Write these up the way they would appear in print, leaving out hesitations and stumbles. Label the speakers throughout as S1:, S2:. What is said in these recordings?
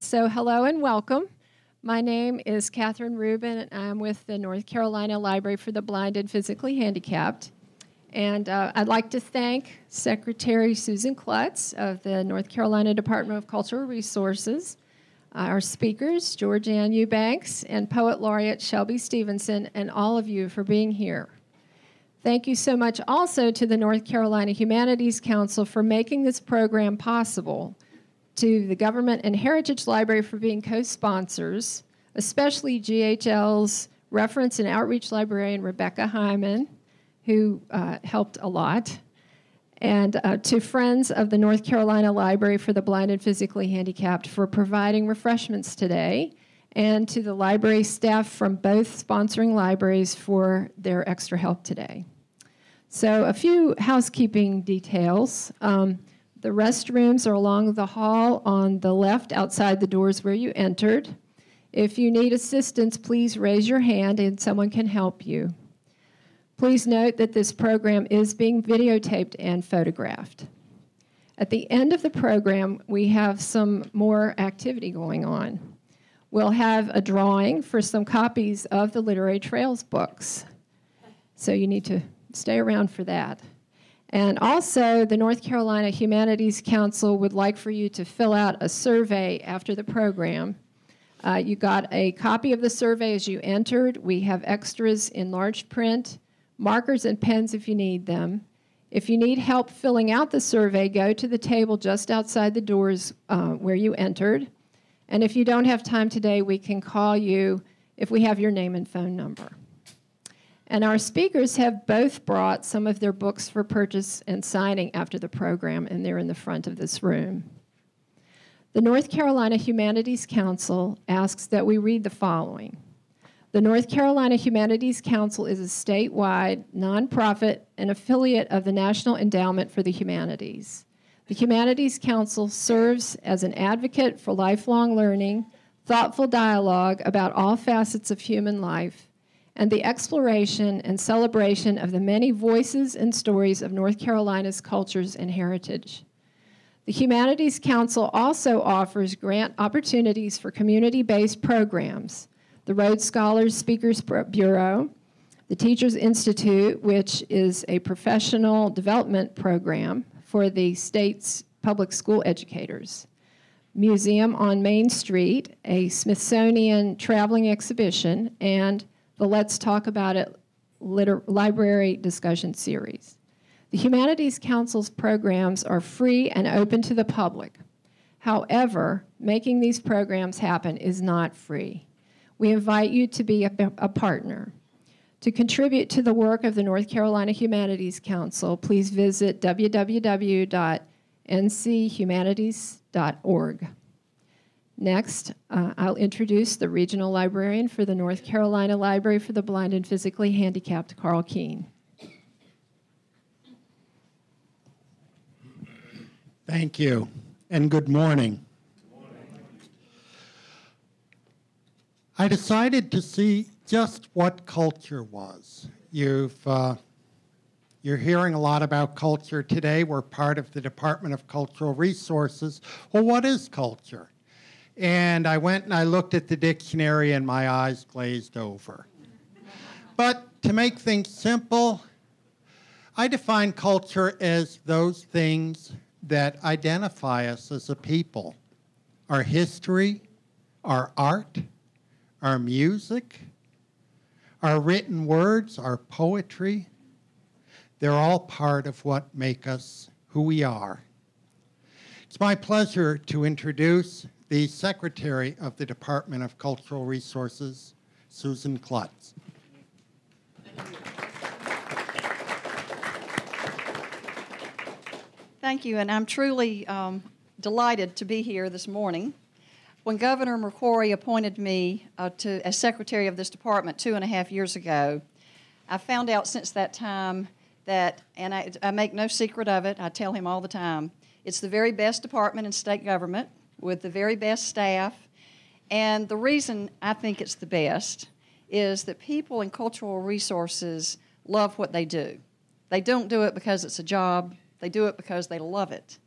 S1: So hello and welcome. My name is Catherine Rubin, and I'm with the North Carolina Library for the Blind and Physically Handicapped. And I'd like to thank Secretary Susan Klutz of the North Carolina Department of Cultural Resources, our speakers, Georgianne Eubanks, and Poet Laureate Shelby Stevenson, and all of you for being here. Thank you so much also to the North Carolina Humanities Council for making this program possible, to the Government and Heritage Library for being co-sponsors, especially GHL's Reference and Outreach Librarian Rebecca Hyman, who helped a lot, and to Friends of the North Carolina Library for the Blind and Physically Handicapped for providing refreshments today, and to the library staff from both sponsoring libraries for their extra help today. So a few housekeeping details. The restrooms are along the hall on the left outside the doors where you entered. If you need assistance, please raise your hand and someone can help you. Please note that this program is being videotaped and photographed. At the end of the program, we have some more activity going on. We'll have a drawing for some copies of the Literary Trails books. So you need to stay around for that. And also, the North Carolina Humanities Council would like for you to fill out a survey after the program. You got a copy of the survey as you entered. We have extras in large print, markers and pens if you need them. If you need help filling out the survey, go to the table just outside the doors where you entered. And if you don't have time today, we can call you if we have your name and phone number. And our speakers have both brought some of their books for purchase and signing after the program, and they're in the front of this room. The North Carolina Humanities Council asks that we read the following. The North Carolina Humanities Council is a statewide nonprofit and affiliate of the National Endowment for the Humanities. The Humanities Council serves as an advocate for lifelong learning, thoughtful dialogue about all facets of human life, and the exploration and celebration of the many voices and stories of North Carolina's cultures and heritage. The Humanities Council also offers grant opportunities for community-based programs, the Rhodes Scholars Speakers Bureau, the Teachers Institute, which is a professional development program for the state's public school educators, Museum on Main Street, a Smithsonian traveling exhibition, and the Let's Talk About It Library Discussion Series. The Humanities Council's programs are free and open to the public. However, making these programs happen is not free. We invite you to be a partner. To contribute to the work of the North Carolina Humanities Council, please visit www.nchumanities.org. Next, I'll introduce the Regional Librarian for the North Carolina Library for the Blind and Physically Handicapped, Carl Keene.
S2: Thank you, and good morning. I decided to see just what culture was. You're hearing a lot about culture today. We're part of the Department of Cultural Resources. Well, what is culture? And I went and I looked at the dictionary and my eyes glazed over. But to make things simple, I define culture as those things that identify us as a people. Our history, our art, our music, our written words, our poetry, they're all part of what make us who we are. It's my pleasure to introduce the Secretary of the Department of Cultural Resources, Susan Klutz.
S3: Thank you, and I'm truly delighted to be here this morning. When Governor McCrory appointed me as Secretary of this department 2.5 years ago, I found out since that time that, and I make no secret of it, I tell him all the time, it's the very best department in state government with the very best staff. And the reason I think it's the best is that people in cultural resources love what they do. They don't do it because it's a job. They do it because they love it.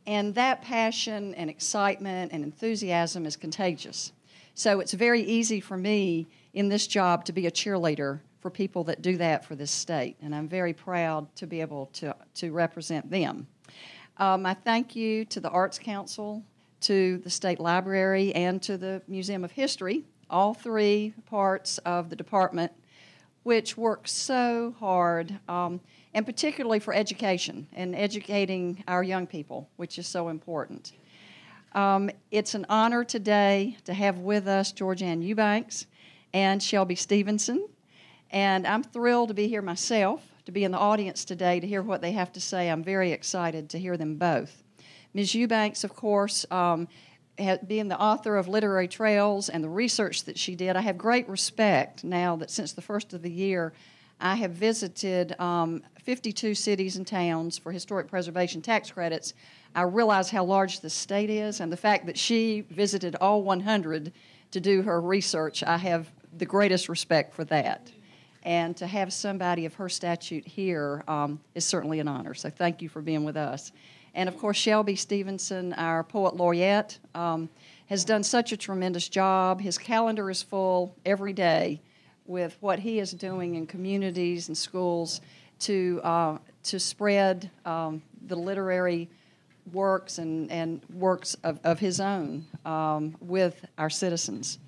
S3: And that passion and excitement and enthusiasm is contagious. So it's very easy for me in this job to be a cheerleader for people that do that for this state, and I'm very proud to be able to represent them. I thank you to the Arts Council, to the State Library, and to the Museum of History, all three parts of the department, which work so hard, and particularly for education and educating our young people, which is so important. It's an honor today to have with us Georgianne Eubanks and Shelby Stevenson, and I'm thrilled to be here myself, to be in the audience today to hear what they have to say. I'm very excited to hear them both. Ms. Eubanks, of course, being the author of Literary Trails and the research that she did, I have great respect now that since the first of the year, I have visited 52 cities and towns for historic preservation tax credits. I realize how large the state is, and the fact that she visited all 100 to do her research, I have the greatest respect for that. And to have somebody of her stature here is certainly an honor, so thank you for being with us. And of course, Shelby Stevenson, our poet laureate, has done such a tremendous job. His calendar is full every day with what he is doing in communities and schools to spread the literary works and works of his own with our citizens.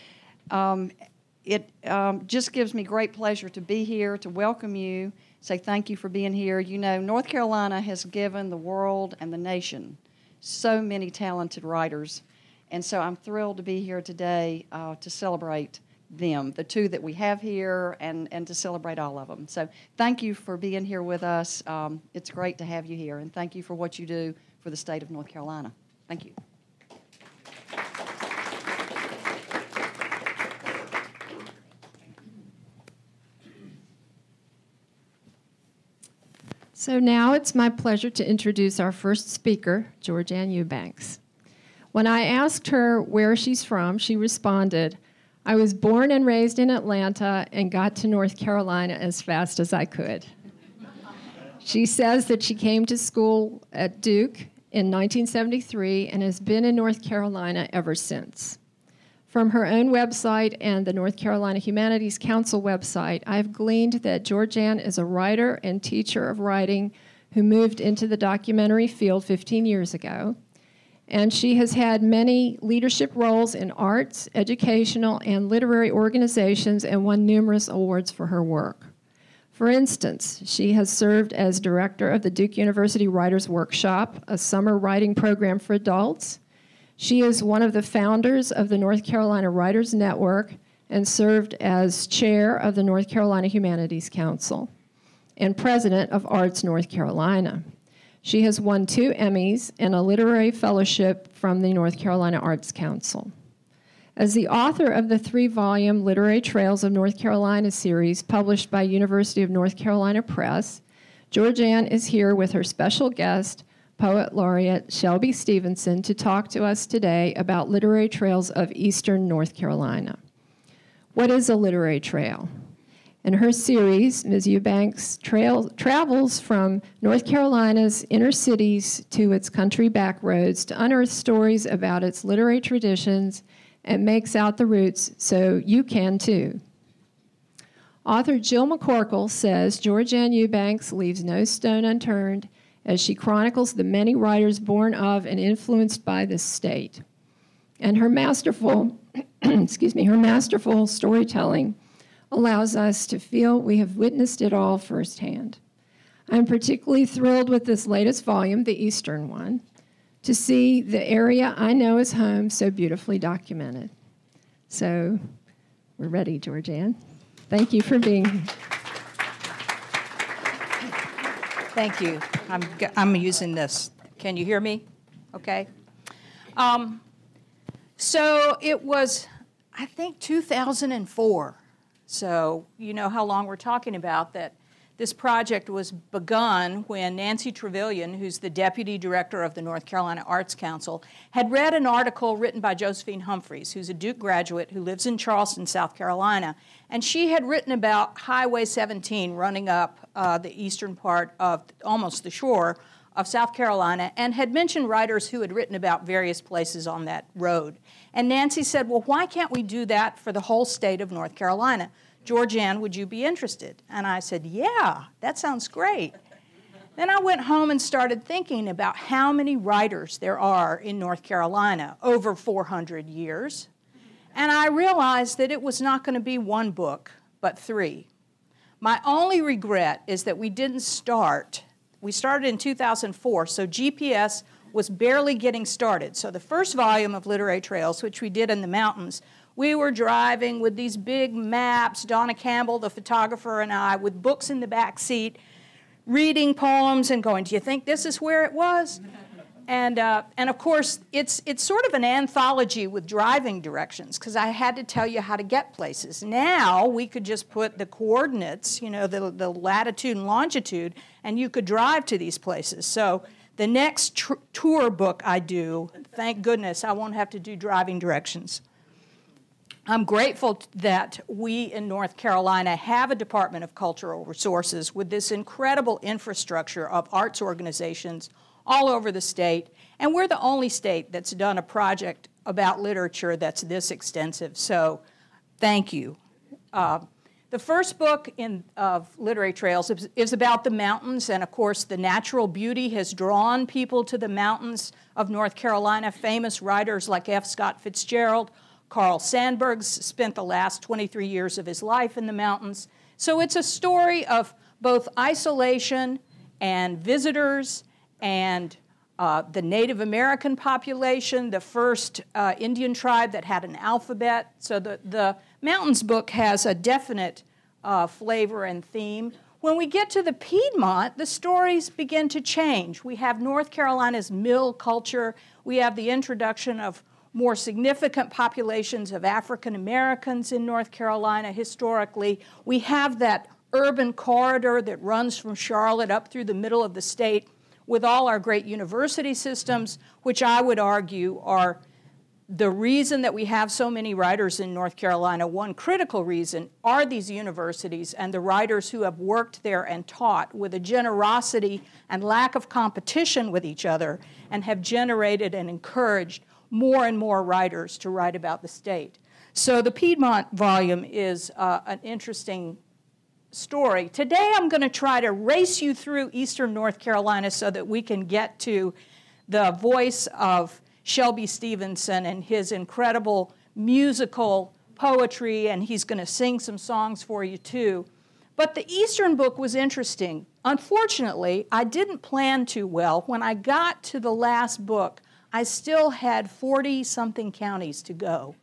S3: It just gives me great pleasure to be here, to welcome you, say thank you for being here. You know, North Carolina has given the world and the nation so many talented writers, and so I'm thrilled to be here today to celebrate them, the two that we have here, and to celebrate all of them. So thank you for being here with us. It's great to have you here, and thank you for what you do for the state of North Carolina. Thank you.
S1: So now it's my pleasure to introduce our first speaker, Georgianne Eubanks. When I asked her where she's from, she responded, "I was born and raised in Atlanta and got to North Carolina as fast as I could." She says that she came to school at Duke in 1973 and has been in North Carolina ever since. From her own website and the North Carolina Humanities Council website, I've gleaned that Georgianne is a writer and teacher of writing who moved into the documentary field 15 years ago. And she has had many leadership roles in arts, educational, and literary organizations and won numerous awards for her work. For instance, she has served as director of the Duke University Writers Workshop, a summer writing program for adults. She is one of the founders of the North Carolina Writers Network and served as chair of the North Carolina Humanities Council and president of Arts North Carolina. She has won 2 Emmys and a literary fellowship from the North Carolina Arts Council. As the author of the 3-volume Literary Trails of North Carolina series published by University of North Carolina Press, Georgianne is here with her special guest, Poet Laureate Shelby Stevenson, to talk to us today about literary trails of Eastern North Carolina. What is a literary trail? In her series, Ms. Eubanks travels from North Carolina's inner cities to its country back roads to unearth stories about its literary traditions and makes out the roots so you can too. Author Jill McCorkle says Georgianne Eubanks leaves no stone unturned as she chronicles the many writers born of and influenced by this state. And her masterful, her masterful storytelling allows us to feel we have witnessed it all firsthand. I'm particularly thrilled with this latest volume, the Eastern one, to see the area I know as home so beautifully documented. So we're ready, Georgianne. Thank you for being here.
S4: Thank you. I'm using this. Can you hear me? Okay. So it was, I think, 2004. So you know how long we're talking about that. This project was begun when Nancy Trevelyan, who's the deputy director of the North Carolina Arts Council, had read an article written by Josephine Humphreys, who's a Duke graduate who lives in Charleston, South Carolina. And she had written about Highway 17 running up the eastern part of almost the shore of South Carolina and had mentioned writers who had written about various places on that road. And Nancy said, well, why can't we do that for the whole state of North Carolina? Georgianne, would you be interested? And I said, yeah, that sounds great. Then I went home and started thinking about how many writers there are in North Carolina, over 400 years. And I realized that it was not going to be one book, but 3. My only regret is that we didn't start. We started in 2004, so GPS was barely getting started. So the first volume of Literary Trails, which we did in the mountains, we were driving with these big maps, Donna Campbell, the photographer, and I, with books in the back seat, reading poems and going, do you think this is where it was? And of course, it's sort of an anthology with driving directions, because I had to tell you how to get places. Now we could just put the coordinates, you know, the latitude and longitude, and you could drive to these places. So the next tour book I do, thank goodness, I won't have to do driving directions. I'm grateful that we in North Carolina have a Department of Cultural Resources with this incredible infrastructure of arts organizations all over the state, and we're the only state that's done a project about literature that's this extensive, so thank you. The first book of Literary Trails is about the mountains, and of course the natural beauty has drawn people to the mountains of North Carolina. Famous writers like F. Scott Fitzgerald, Carl Sandburg spent the last 23 years of his life in the mountains. So it's a story of both isolation and visitors and the Native American population, the first Indian tribe that had an alphabet. So the Mountains book has a definite flavor and theme. When we get to the Piedmont, the stories begin to change. We have North Carolina's mill culture. We have the introduction of more significant populations of African Americans in North Carolina historically. We have that urban corridor that runs from Charlotte up through the middle of the state with all our great university systems, which I would argue are the reason that we have so many writers in North Carolina. One critical reason are these universities and the writers who have worked there and taught with a generosity and lack of competition with each other, and have generated and encouraged more and more writers to write about the state. So the Piedmont volume is an interesting story. Today I'm going to try to race you through eastern North Carolina so that we can get to the voice of Shelby Stevenson and his incredible musical poetry, and he's going to sing some songs for you too. But the Eastern book was interesting. Unfortunately, I didn't plan too well. When I got to the last book, I still had 40-something counties to go.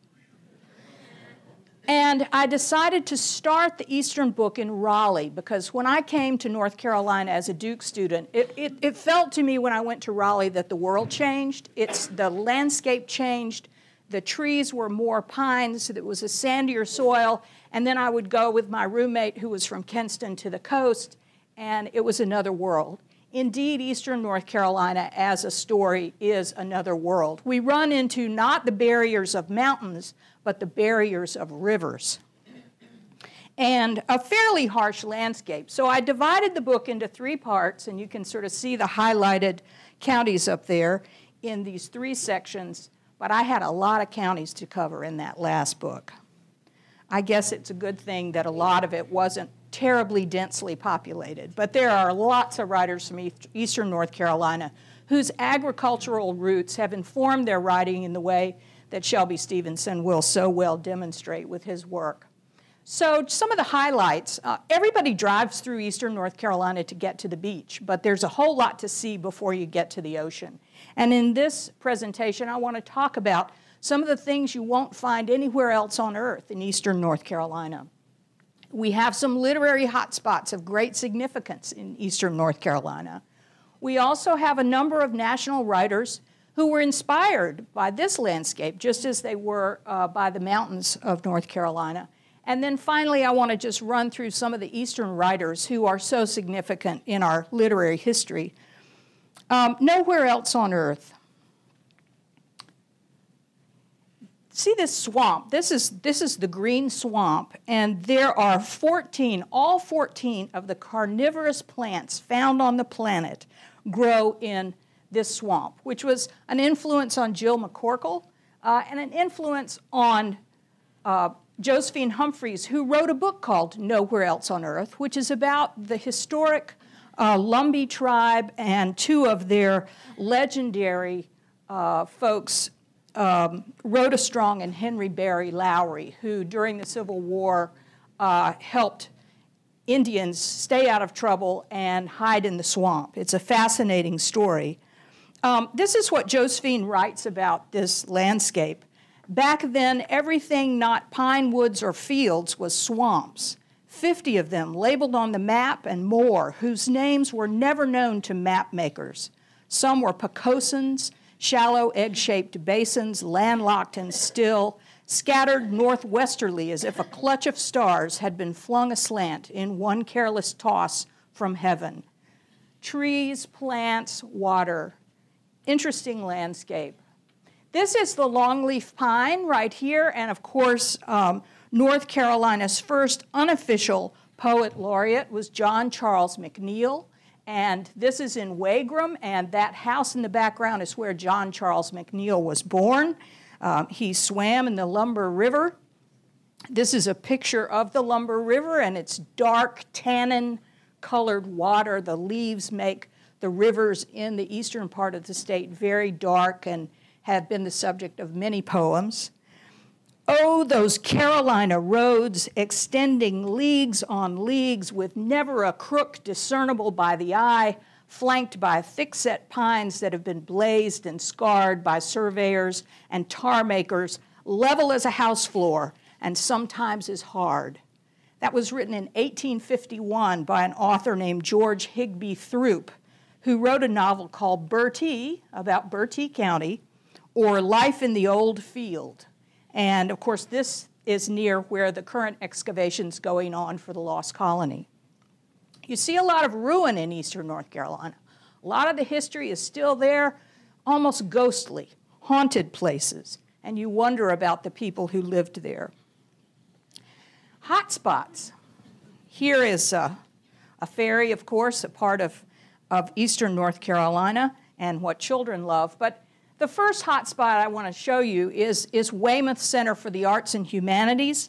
S4: And I decided to start the Eastern book in Raleigh, because when I came to North Carolina as a Duke student, it felt to me when I went to Raleigh that the world changed. The landscape changed. The trees were more pines. It was a sandier soil. And then I would go with my roommate who was from Kinston to the coast, and it was another world. Indeed, Eastern North Carolina as a story is another world. We run into not the barriers of mountains, but the barriers of rivers, and a fairly harsh landscape. So I divided the book into 3 parts, and you can sort of see the highlighted counties up there in these 3 sections, but I had a lot of counties to cover in that last book. I guess it's a good thing that a lot of it wasn't terribly densely populated, but there are lots of writers from Eastern North Carolina whose agricultural roots have informed their writing in the way that Shelby Stevenson will so well demonstrate with his work. So some of the highlights, everybody drives through Eastern North Carolina to get to the beach, but there's a whole lot to see before you get to the ocean. And in this presentation, I want to talk about some of the things you won't find anywhere else on earth in Eastern North Carolina. We have some literary hotspots of great significance in Eastern North Carolina. We also have a number of national writers who were inspired by this landscape, just as they were by the mountains of North Carolina. And then finally, I want to just run through some of the Eastern writers who are so significant in our literary history. Nowhere else on earth. See this swamp? This is the green swamp, and there are all 14 of the carnivorous plants found on the planet grow in this swamp, which was an influence on Jill McCorkle and an influence on Josephine Humphreys, who wrote a book called Nowhere Else on Earth, which is about the historic Lumbee tribe and two of their legendary folks, Rhoda Strong and Henry Barry Lowry, who during the Civil War helped Indians stay out of trouble and hide in the swamp. It's a fascinating story. This is what Josephine writes about this landscape. Back then, everything not pine woods or fields was swamps. 50 of them labeled on the map and more, whose names were never known to map makers. Some were Pocosons, shallow egg-shaped basins, landlocked and still, scattered northwesterly as if a clutch of stars had been flung aslant in one careless toss from heaven. Trees, plants, water. Interesting landscape. This is the longleaf pine right here, and of course, North Carolina's first unofficial poet laureate was John Charles McNeill, and this is in Wagram, and that house in the background is where John Charles McNeill was born. He swam in the Lumber River. This is a picture of the Lumber River, and it's dark, tannin-colored water. The leaves make the rivers in the eastern part of the state very dark and have been the subject of many poems. Oh, those Carolina roads extending leagues on leagues with never a crook discernible by the eye, flanked by thick-set pines that have been blazed and scarred by surveyors and tar makers, level as a house floor and sometimes as hard. That was written in 1851 by an author named George Higbee Throop, who wrote a novel called Bertie, about Bertie County, or Life in the Old Field. And of course, this is near where the current excavation's going on for the Lost Colony. You see a lot of ruin in eastern North Carolina. A lot of the history is still there, almost ghostly, haunted places, and you wonder about the people who lived there. Hot spots. Here is a ferry, of course, a part of eastern North Carolina and what children love. But the first hot spot I want to show you is Weymouth Center for the Arts and Humanities.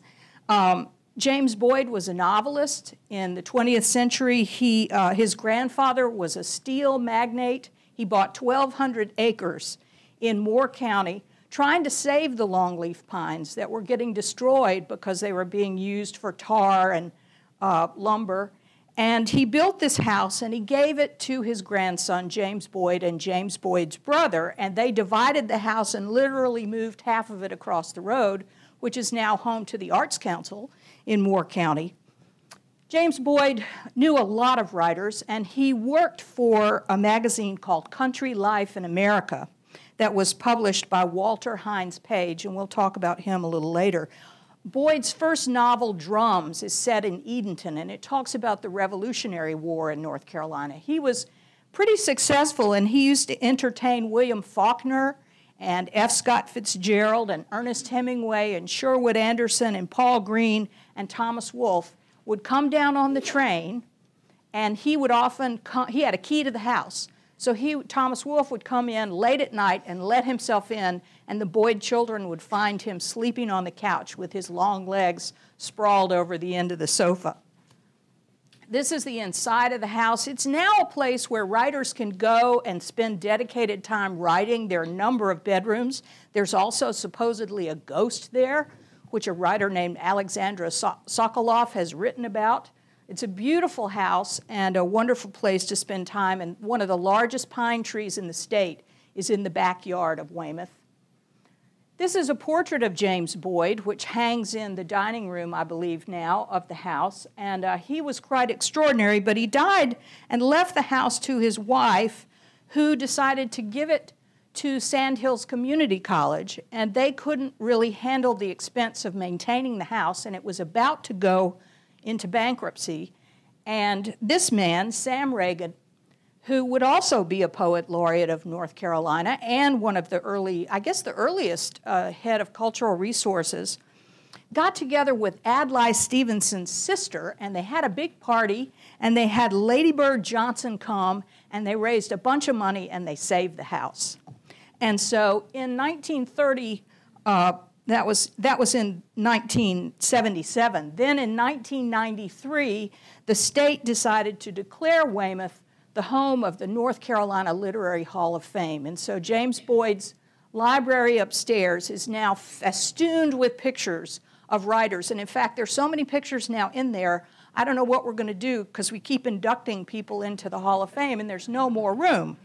S4: James Boyd was a novelist in the 20th century. His grandfather was a steel magnate. He bought 1,200 acres in Moore County, trying to save the longleaf pines that were getting destroyed because they were being used for tar and lumber. And he built this house, and he gave it to his grandson, James Boyd, and James Boyd's brother, and they divided the house and literally moved half of it across the road, which is now home to the Arts Council in Moore County. James Boyd knew a lot of writers, and he worked for a magazine called Country Life in America that was published by Walter Hines Page, and we'll talk about him a little later. Boyd's first novel, Drums, is set in Edenton, and it talks about the Revolutionary War in North Carolina. He was pretty successful, and he used to entertain William Faulkner and F. Scott Fitzgerald and Ernest Hemingway and Sherwood Anderson and Paul Green and Thomas Wolfe would come down on the train, and he would often he had a key to the house. So Thomas Wolfe would come in late at night and let himself in, and the Boyd children would find him sleeping on the couch with his long legs sprawled over the end of the sofa. This is the inside of the house. It's now a place where writers can go and spend dedicated time writing. There are a number of bedrooms. There's also supposedly a ghost there, which a writer named Alexandra Sokoloff has written about. It's a beautiful house and a wonderful place to spend time, and one of the largest pine trees in the state is in the backyard of Weymouth. This is a portrait of James Boyd, which hangs in the dining room, I believe now, of the house, and he was quite extraordinary, but he died and left the house to his wife, who decided to give it to Sandhills Community College, and they couldn't really handle the expense of maintaining the house, and it was about to go into bankruptcy. And this man, Sam Reagan, who would also be a poet laureate of North Carolina and one of the early, I guess the earliest head of cultural resources, got together with Adlai Stevenson's sister, and they had a big party, and they had Lady Bird Johnson come, and they raised a bunch of money and they saved the house. And so in 1930, that was in 1977. Then in 1993, the state decided to declare Weymouth the home of the North Carolina Literary Hall of Fame. And so James Boyd's library upstairs is now festooned with pictures of writers. And in fact, there's so many pictures now in there, I don't know what we're going to do because we keep inducting people into the Hall of Fame and there's no more room.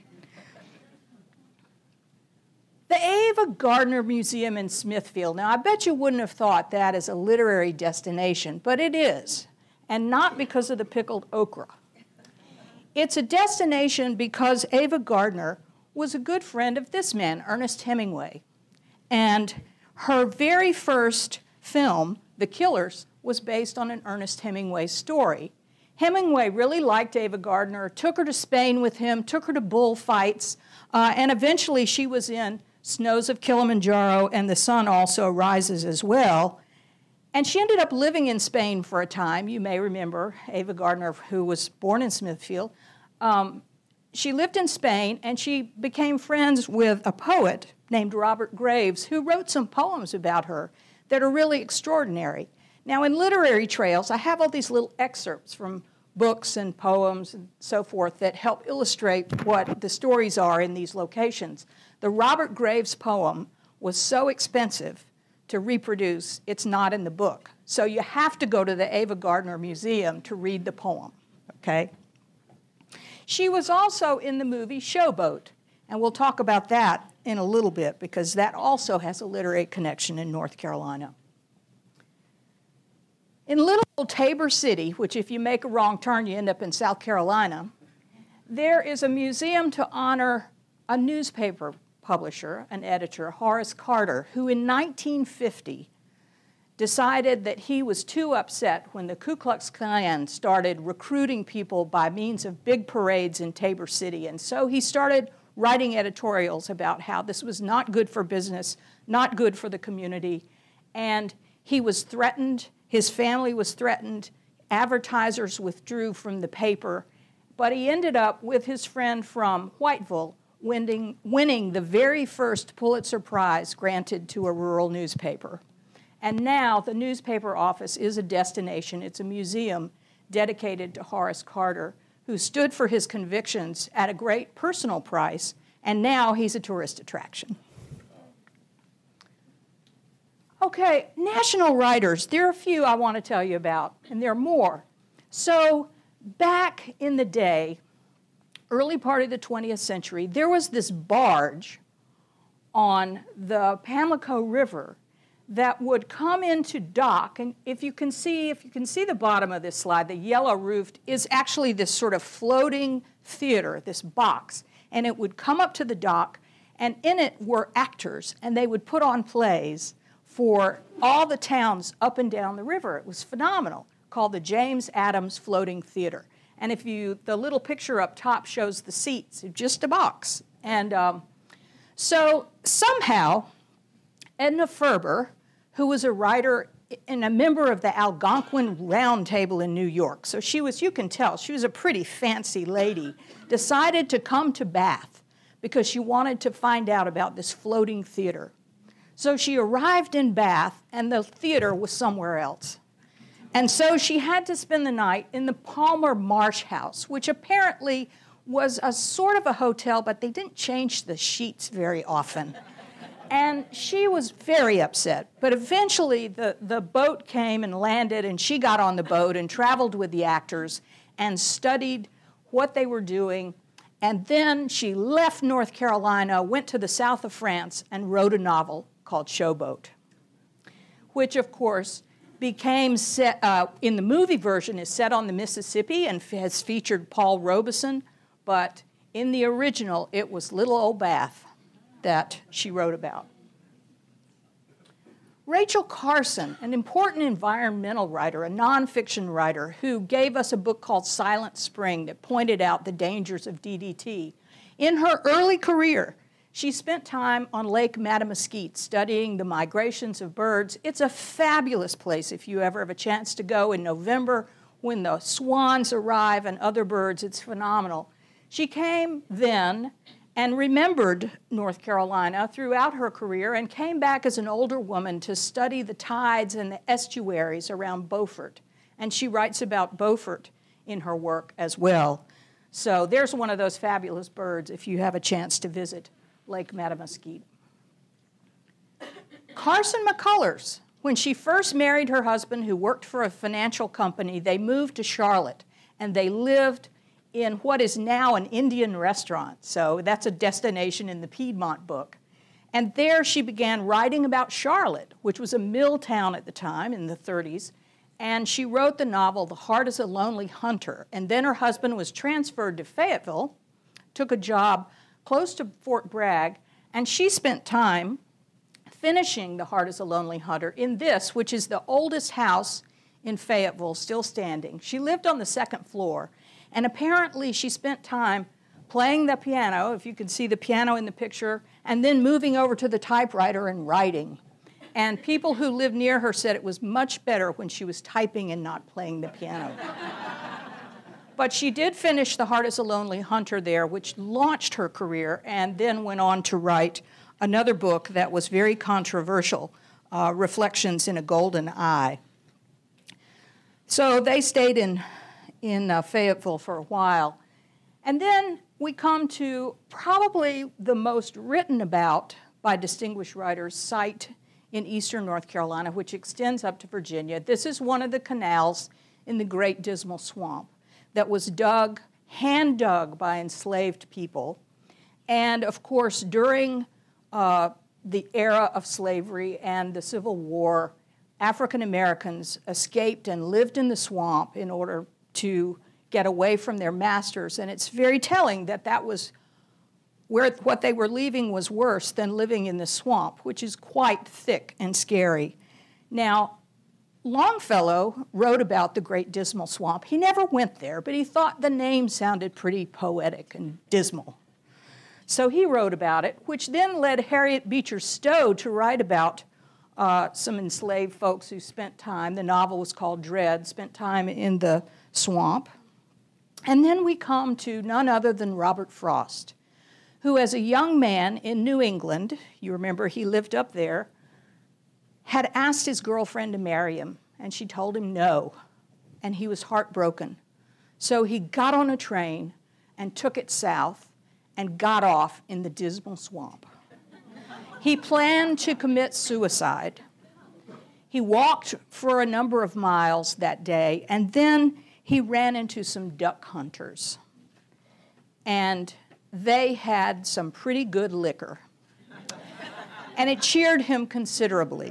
S4: The Ava Gardner Museum in Smithfield. Now, I bet you wouldn't have thought that as a literary destination, but it is, and not because of the pickled okra. It's a destination because Ava Gardner was a good friend of this man, Ernest Hemingway. And her very first film, The Killers, was based on an Ernest Hemingway story. Hemingway really liked Ava Gardner, took her to Spain with him, took her to bullfights, and eventually she was in Snows of Kilimanjaro, and The Sun Also Rises as well. And she ended up living in Spain for a time. You may remember Ava Gardner, who was born in Smithfield. She lived in Spain, and she became friends with a poet named Robert Graves, who wrote some poems about her that are really extraordinary. Now, in Literary Trails, I have all these little excerpts from books and poems and so forth that help illustrate what the stories are in these locations. The Robert Graves poem was so expensive to reproduce, it's not in the book. So you have to go to the Ava Gardner Museum to read the poem, okay? She was also in the movie Showboat, and we'll talk about that in a little bit because that also has a literary connection in North Carolina. In little old Tabor City, which if you make a wrong turn, you end up in South Carolina, there is a museum to honor a newspaper publisher, an editor, Horace Carter, who in 1950 decided that he was too upset when the Ku Klux Klan started recruiting people by means of big parades in Tabor City. And so he started writing editorials about how this was not good for business, not good for the community, and he was threatened. His family was threatened. Advertisers withdrew from the paper. But he ended up with his friend from Whiteville winning the very first Pulitzer Prize granted to a rural newspaper. And now the newspaper office is a destination. It's a museum dedicated to Horace Carter, who stood for his convictions at a great personal price, and now he's a tourist attraction. Okay, national writers. There are a few I want to tell you about, and there are more. So back in the day, early part of the 20th century, there was this barge on the Pamlico River that would come into dock, and if you can see the bottom of this slide, the yellow roofed is actually this sort of floating theater, this box, and it would come up to the dock, and in it were actors, and they would put on plays for all the towns up and down the river. It was phenomenal, called the James Adams Floating Theater. And the little picture up top shows the seats, just a box. And so somehow, Edna Ferber, who was a writer and a member of the Algonquin Round Table in New York, so she was, you can tell, she was a pretty fancy lady, decided to come to Bath because she wanted to find out about this floating theater. So she arrived in Bath, and the theater was somewhere else. And so she had to spend the night in the Palmer Marsh House, which apparently was a sort of a hotel, but they didn't change the sheets very often. And she was very upset. But eventually the boat came and landed, and she got on the boat and traveled with the actors and studied what they were doing. And then she left North Carolina, went to the south of France, and wrote a novel called Showboat, which, of course, became set, in the movie version, is set on the Mississippi and has featured Paul Robeson, but in the original, it was little old Bath that she wrote about. Rachel Carson, an important environmental writer, a nonfiction writer, who gave us a book called Silent Spring that pointed out the dangers of DDT. In her early career, she spent time on Lake Mattamuskeet studying the migrations of birds. It's a fabulous place if you ever have a chance to go in November when the swans arrive and other birds. It's phenomenal. She came then and remembered North Carolina throughout her career and came back as an older woman to study the tides and the estuaries around Beaufort. And she writes about Beaufort in her work as well. So there's one of those fabulous birds if you have a chance to visit Lake Mattamuskeet. Carson McCullers, when she first married her husband who worked for a financial company, they moved to Charlotte and they lived in what is now an Indian restaurant. So that's a destination in the Piedmont book. And there she began writing about Charlotte, which was a mill town at the time in the 30s. And she wrote the novel, The Heart is a Lonely Hunter. And then her husband was transferred to Fayetteville, took a job close to Fort Bragg, and she spent time finishing The Heart is a Lonely Hunter in this, which is the oldest house in Fayetteville, still standing. She lived on the second floor, and apparently she spent time playing the piano, if you can see the piano in the picture, and then moving over to the typewriter and writing. And people who lived near her said it was much better when she was typing and not playing the piano. But she did finish The Heart is a Lonely Hunter there, which launched her career, and then went on to write another book that was very controversial, Reflections in a Golden Eye. So they stayed in Fayetteville for a while. And then we come to probably the most written about by distinguished writers site in eastern North Carolina, which extends up to Virginia. This is one of the canals in the Great Dismal Swamp that was dug, hand-dug by enslaved people. And of course, during the era of slavery and the Civil War, African Americans escaped and lived in the swamp in order to get away from their masters. And it's very telling that that was where what they were leaving was worse than living in the swamp, which is quite thick and scary. Now, Longfellow wrote about the Great Dismal Swamp. He never went there, but he thought the name sounded pretty poetic and dismal. So he wrote about it, which then led Harriet Beecher Stowe to write about some enslaved folks who spent time, the novel was called Dread, spent time in the swamp. And then we come to none other than Robert Frost, who as a young man in New England, you remember he lived up there, had asked his girlfriend to marry him, and she told him no, and he was heartbroken. So he got on a train and took it south and got off in the Dismal Swamp. He planned to commit suicide. He walked for a number of miles that day, and then he ran into some duck hunters. And they had some pretty good liquor. And it cheered him considerably.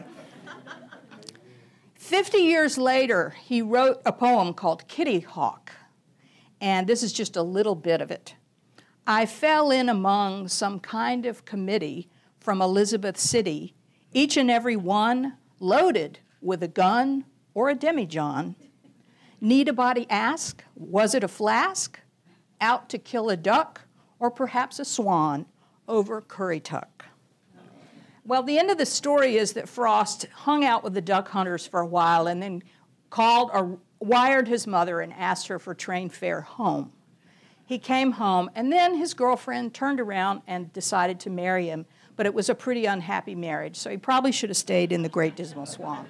S4: 50 years later, he wrote a poem called Kitty Hawk. And this is just a little bit of it. I fell in among some kind of committee from Elizabeth City, each and every one loaded with a gun or a demijohn. Need a body ask, was it a flask? Out to kill a duck, or perhaps a swan over Currituck. Well, the end of the story is that Frost hung out with the duck hunters for a while and then called or wired his mother and asked her for train fare home. He came home, and then his girlfriend turned around and decided to marry him, but it was a pretty unhappy marriage, so he probably should have stayed in the Great Dismal Swamp.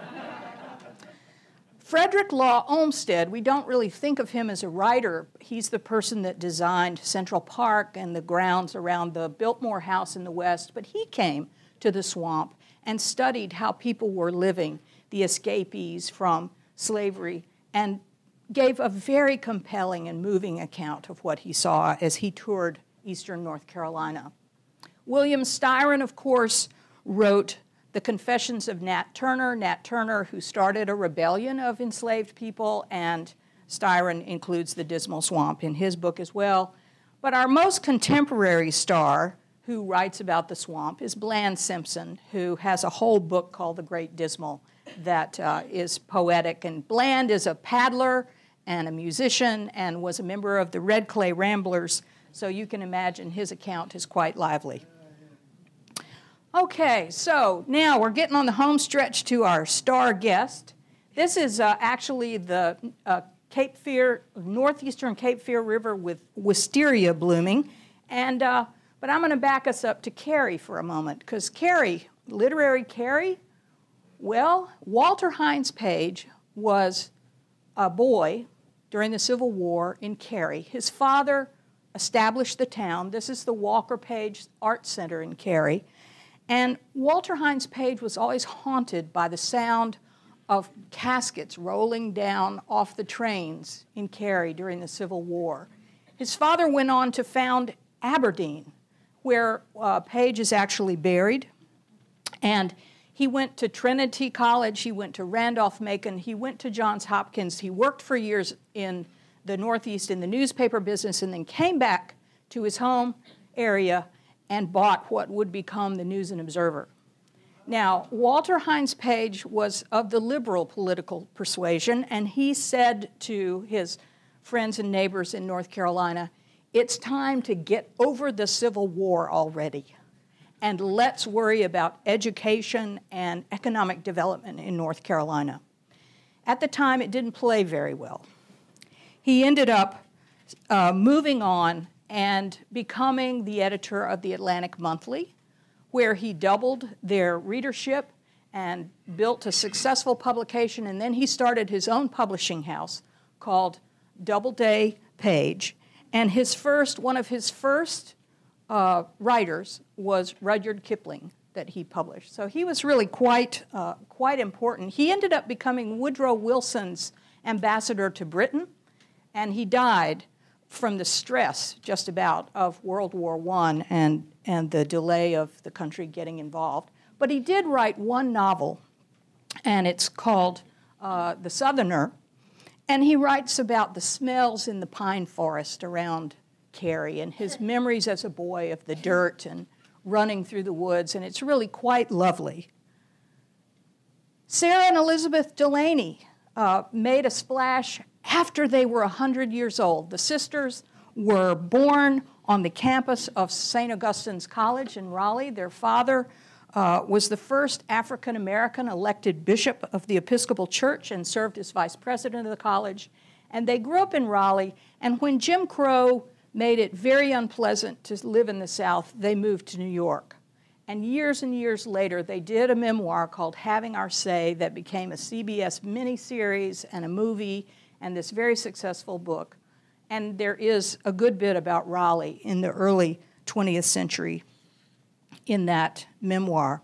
S4: Frederick Law Olmsted, we don't really think of him as a writer. He's the person that designed Central Park and the grounds around the Biltmore House in the West, but he came to the swamp and studied how people were living, the escapees from slavery, and gave a very compelling and moving account of what he saw as he toured eastern North Carolina. William Styron, of course, wrote The Confessions of Nat Turner, who started a rebellion of enslaved people, and Styron includes the Dismal Swamp in his book as well. But our most contemporary star who writes about the swamp is Bland Simpson, who has a whole book called The Great Dismal that is poetic. And Bland is a paddler and a musician and was a member of the Red Clay Ramblers, so you can imagine his account is quite lively. Okay, so now we're getting on the home stretch to our star guest. This is actually the northeastern Cape Fear River with wisteria blooming. But I'm going to back us up to Cary for a moment, because Cary, literary Cary, well, Walter Hines Page was a boy during the Civil War in Cary. His father established the town. This is the Walker Page Art Center in Cary. And Walter Hines Page was always haunted by the sound of caskets rolling down off the trains in Cary during the Civil War. His father went on to found Aberdeen, where Page is actually buried. And he went to Trinity College, he went to Randolph-Macon, he went to Johns Hopkins. He worked for years in the Northeast in the newspaper business, and then came back to his home area and bought what would become the News and Observer. Now, Walter Hines Page was of the liberal political persuasion, and he said to his friends and neighbors in North Carolina, "It's time to get over the Civil War already, and let's worry about education and economic development in North Carolina." At the time, it didn't play very well. He ended up moving on and becoming the editor of the Atlantic Monthly, where he doubled their readership and built a successful publication, and then he started his own publishing house called Doubleday Page. And one of his first writers was Rudyard Kipling that he published. So he was really quite important. He ended up becoming Woodrow Wilson's ambassador to Britain, and he died from the stress, just about, of World War I and the delay of the country getting involved. But he did write one novel, and it's called The Southerner, and he writes about the smells in the pine forest around Cary and his memories as a boy of the dirt and running through the woods, and it's really quite lovely. Sarah and Elizabeth Delaney made a splash after they were 100 years old. The sisters were born on the campus of St. Augustine's College in Raleigh. Their father was the first African-American elected bishop of the Episcopal Church and served as vice president of the college. And they grew up in Raleigh, and when Jim Crow made it very unpleasant to live in the South, they moved to New York. And years later, they did a memoir called Having Our Say that became a CBS miniseries and a movie and this very successful book. And there is a good bit about Raleigh in the early 20th century in that memoir.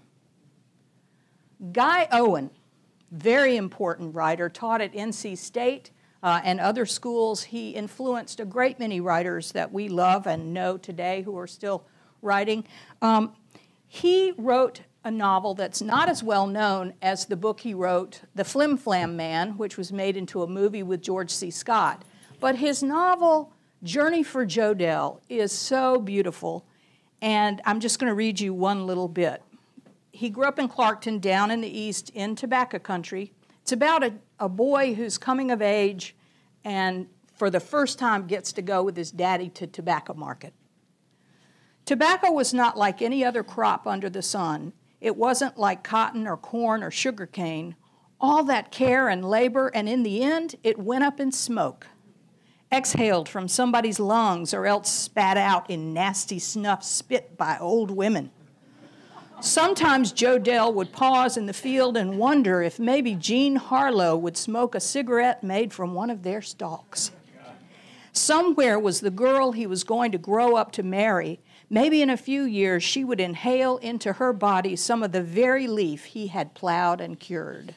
S4: Guy Owen, very important writer, taught at NC State and other schools. He influenced a great many writers that we love and know today who are still writing. He wrote a novel that's not as well known as the book he wrote, The Flim Flam Man, which was made into a movie with George C. Scott. But his novel, Journey for Jodelle, is so beautiful, and I'm just going to read you one little bit. He grew up in Clarkton, down in the east, in tobacco country. It's about a boy who's coming of age and for the first time gets to go with his daddy to tobacco market. Tobacco was not like any other crop under the sun. It wasn't like cotton or corn or sugar cane. All that care and labor, and in the end, it went up in smoke, exhaled from somebody's lungs or else spat out in nasty snuff spit by old women. Sometimes Jodelle would pause in the field and wonder if maybe Jean Harlow would smoke a cigarette made from one of their stalks. Somewhere was the girl he was going to grow up to marry. Maybe in a few years she would inhale into her body some of the very leaf he had plowed and cured.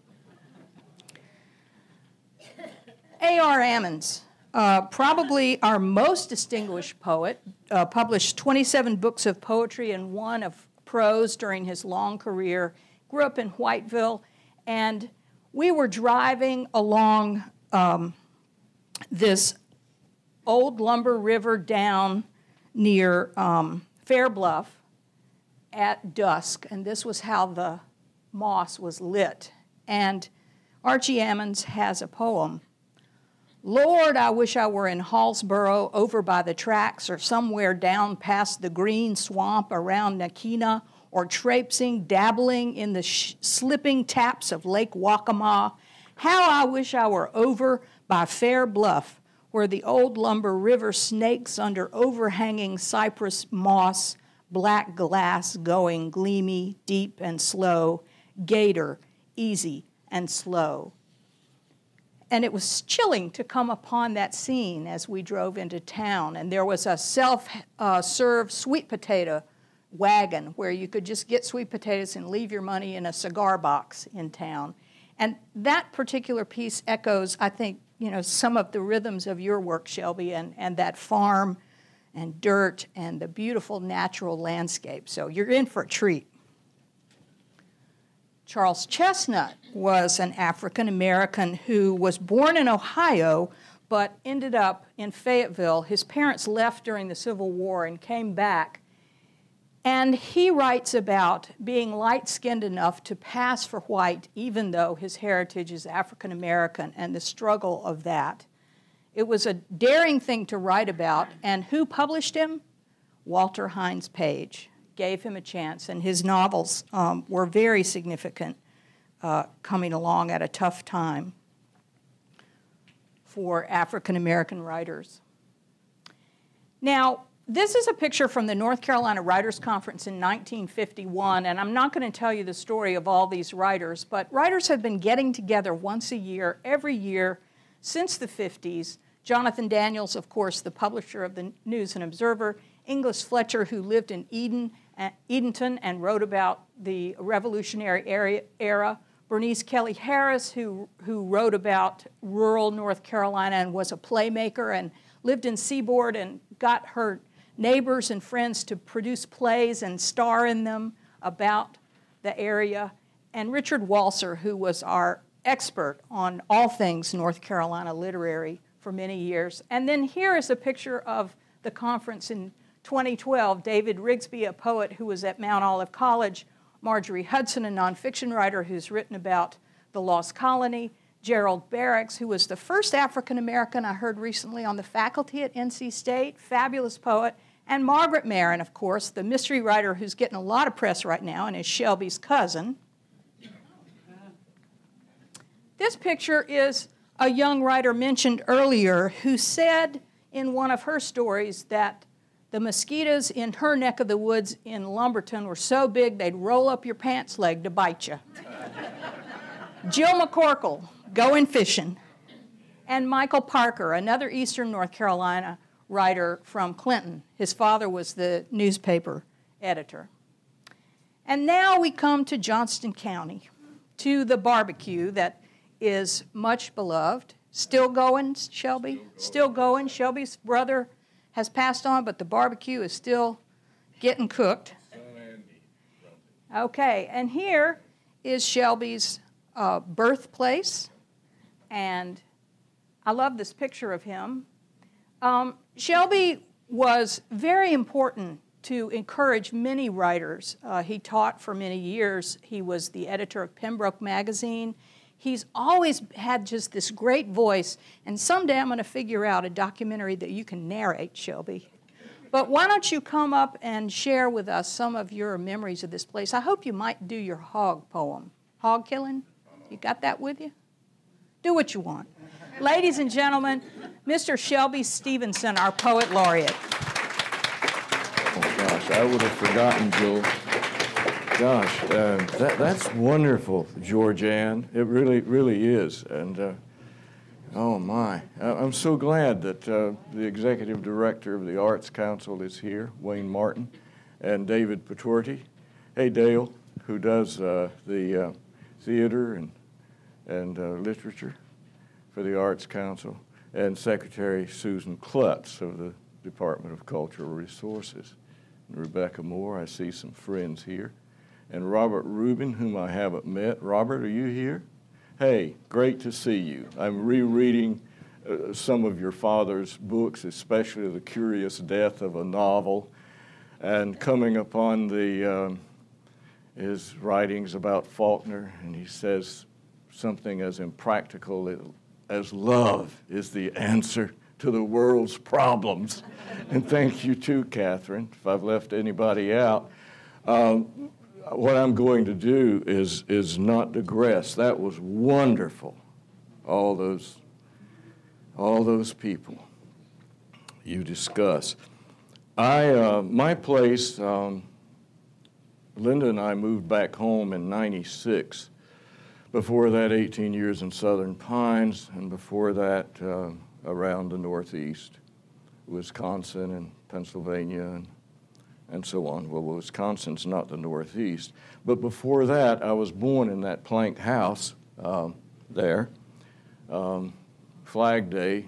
S4: A.R. Ammons, probably our most distinguished poet, published 27 books of poetry and one of prose during his long career, grew up in Whiteville, and we were driving along this old lumber river down near Fair Bluff at dusk, and this was how the moss was lit. And Archie Ammons has a poem. Lord, I wish I were in Hallsboro, over by the tracks, or somewhere down past the green swamp around Nakina, or traipsing, dabbling in the slipping taps of Lake Waccamaw. How I wish I were over by Fair Bluff, where the old lumber river snakes under overhanging cypress moss, black glass going gleamy, deep and slow, gator, easy and slow. And it was chilling to come upon that scene as we drove into town. And there was a self-serve sweet potato wagon where you could just get sweet potatoes and leave your money in a cigar box in town. And that particular piece echoes, I think, some of the rhythms of your work, Shelby, and that farm and dirt and the beautiful natural landscape. So you're in for a treat. Charles Chestnut was an African American who was born in Ohio but ended up in Fayetteville. His parents left during the Civil War and came back. And he writes about being light-skinned enough to pass for white even though his heritage is African American and the struggle of that. It was a daring thing to write about, and who published him? Walter Hines Page gave him a chance, and his novels were very significant coming along at a tough time for African American writers. Now, this is a picture from the North Carolina Writers Conference in 1951, and I'm not going to tell you the story of all these writers, but writers have been getting together once a year, every year, since the 50s. Jonathan Daniels, of course, the publisher of the News and Observer, Inglis Fletcher, who lived in Edenton and wrote about the Revolutionary era, Bernice Kelly Harris, who wrote about rural North Carolina and was a playmaker and lived in Seaboard and got her neighbors and friends to produce plays and star in them about the area, and Richard Walser, who was our expert on all things North Carolina literary for many years. And then here is a picture of the conference in 2012. David Rigsby, a poet who was at Mount Olive College, Marjorie Hudson, a nonfiction writer who's written about the Lost Colony, Gerald Barracks, who was the first African American I heard recently on the faculty at NC State, fabulous poet, and Margaret Maron, of course, the mystery writer who's getting a lot of press right now and is Shelby's cousin. This picture is a young writer mentioned earlier who said in one of her stories that the mosquitoes in her neck of the woods in Lumberton were so big they'd roll up your pants leg to bite you. Jill McCorkle, going fishing. And Michael Parker, another Eastern North Carolina writer from Clinton. His father was the newspaper editor. And now we come to Johnston County, to the barbecue that is much beloved. Still going, Shelby? Still going. Shelby's brother has passed on, but the barbecue is still getting cooked. Okay, and here is Shelby's birthplace, and I love this picture of him. Shelby was very important to encourage many writers. He taught for many years. He was the editor of Pembroke Magazine. He's always had just this great voice, and someday I'm going to figure out a documentary that you can narrate, Shelby. But why don't you come up and share with us some of your memories of this place? I hope you might do your hog poem. Hog killing? You got that with you? Do what you want. Ladies and gentlemen, Mr. Shelby Stevenson, our poet laureate.
S5: Oh, gosh, I would have forgotten, Jill. Gosh, that's wonderful, Georgianne. It really, really is. And, oh, my. I'm so glad that the executive director of the Arts Council is here, Wayne Martin, and David Patorti. Hey, Dale, who does the theater and literature for the Arts Council, and Secretary Susan Klutz of the Department of Cultural Resources. And Rebecca Moore, I see some friends here. And Robert Rubin, whom I haven't met. Robert, are you here? Hey, great to see you. I'm rereading some of your father's books, especially The Curious Death of a Novel, and coming upon his writings about Faulkner, and he says something as impractical as love is the answer to the world's problems. And thank you too, Catherine, if I've left anybody out. What I'm going to do is not digress. That was wonderful, all those all those people you discuss. My place, Linda and I moved back home in '96. Before that, 18 years in Southern Pines, and before that, around the Northeast, Wisconsin and Pennsylvania and so on. Well, Wisconsin's not the Northeast. But before that, I was born in that plank house there, Flag Day,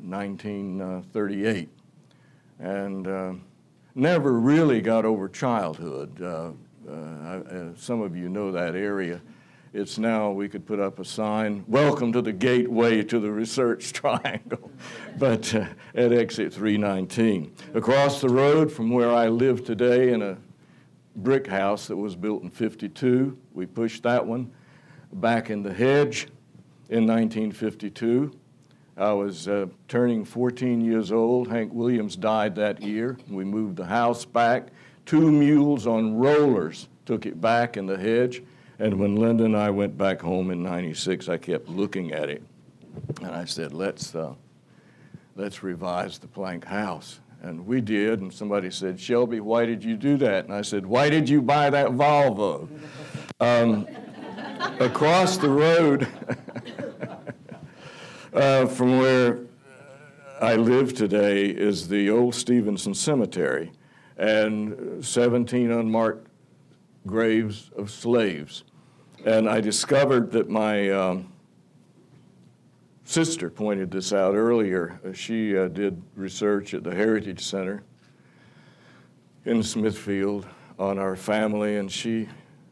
S5: 1938. And never really got over childhood. Some of you know that area. It's now, we could put up a sign, welcome to the gateway to the Research Triangle, but at exit 319. Across the road from where I live today in a brick house that was built in '52, we pushed that one back in the hedge in 1952. I was turning 14 years old. Hank Williams died that year. We moved the house back. 2 mules on rollers took it back in the hedge. And when Linda and I went back home in '96, I kept looking at it. And I said, let's revise the plank house. And we did. And somebody said, Shelby, why did you do that? And I said, why did you buy that Volvo? Across the road from where I live today is the old Stevenson Cemetery and 17 unmarked graves of slaves. And I discovered that my sister pointed this out earlier. She did research at the Heritage Center in Smithfield on our family, and she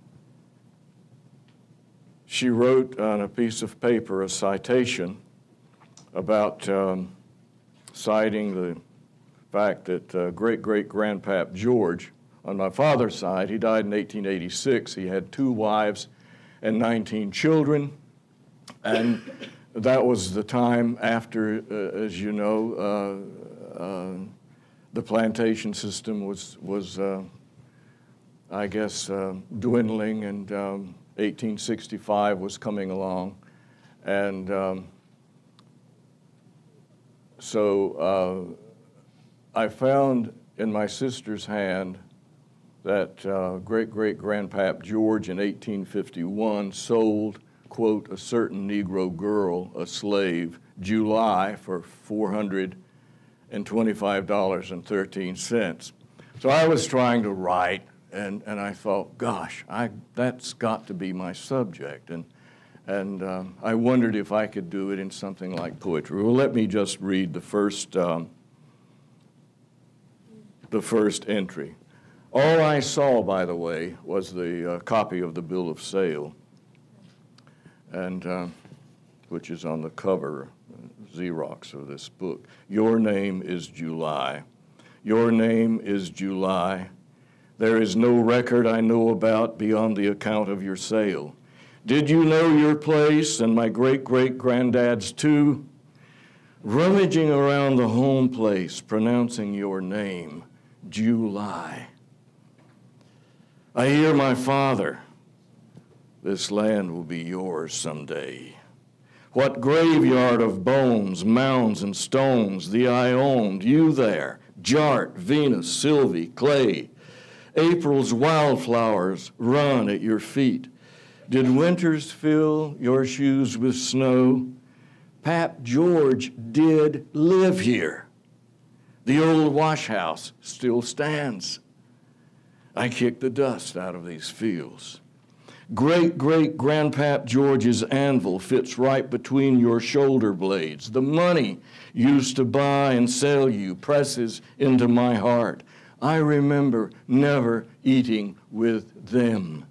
S5: wrote on a piece of paper a citation about citing the fact that great-great-grandpap George, on my father's side, he died in 1886. He had 2 wives and 19 children, and that was the time after, as you know, the plantation system was I guess, dwindling, and 1865 was coming along, and so I found in my sister's hand that great-great-grandpap George in 1851 sold, quote, a certain Negro girl, a slave, July, for $425.13. So I was trying to write, and I thought, gosh, that's got to be my subject. And I wondered if I could do it in something like poetry. Well, let me just read the first entry. All I saw, by the way, was the copy of the bill of sale, and which is on the cover, Xerox of this book. Your name is July. Your name is July. There is no record I know about beyond the account of your sale. Did you know your place and my great-great-granddad's too? Rummaging around the home place, pronouncing your name, July. I hear my father. This land will be yours someday. What graveyard of bones, mounds, and stones the I owned, you there, Jart, Venus, Sylvie, Clay. April's wildflowers run at your feet. Did winters fill your shoes with snow? Pap George did live here. The old wash house still stands. I kicked the dust out of these fields. Great-great-grandpap George's anvil fits right between your shoulder blades. The money used to buy and sell you presses into my heart. I remember never eating with them.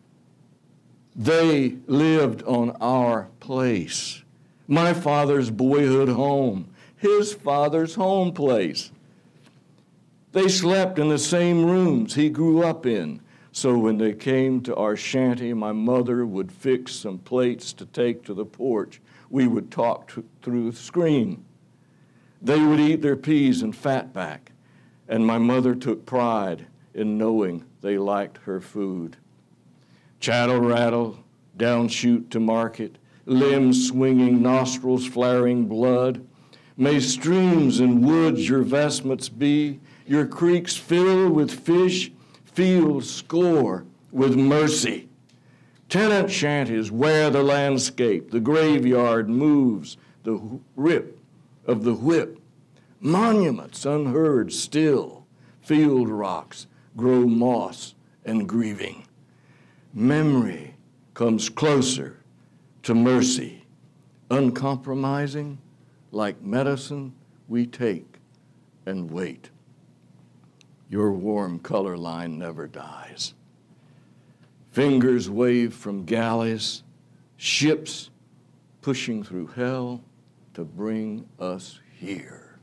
S5: They lived on our place. My father's boyhood home, his father's home place. They slept in the same rooms he grew up in. So when they came to our shanty, my mother would fix some plates to take to the porch. We would talk through the screen. They would eat their peas and fatback, and my mother took pride in knowing they liked her food. Chattel rattle, down chute to market, limbs swinging, nostrils flaring blood. May streams and woods your vestments be, your creeks fill with fish, fields score with mercy. Tenant shanties wear the landscape, the graveyard moves the rip of the whip. Monuments unheard still, field rocks grow moss and grieving. Memory comes closer to mercy, uncompromising, like medicine we take and wait. Your warm color line never dies. Fingers wave from galleys, ships pushing through hell to bring us here.